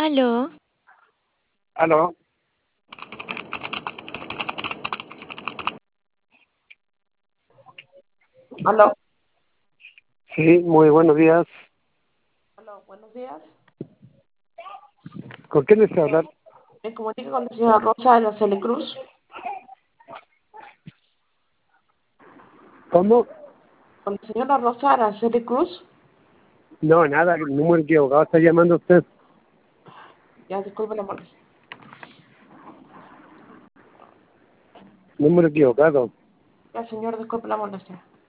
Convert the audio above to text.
Aló, Aló, Aló, sí, muy buenos días. aló, buenos días. ¿Con quién desea hablar? Me comunico con la señora Rosa Araceli Cruz. ¿Cómo? Con la señora Rosa Araceli Cruz. No, nada, el número equivocado está llamando usted. Ya, disculpe la molestia. Número equivocado. Ya, señor, disculpe la molestia.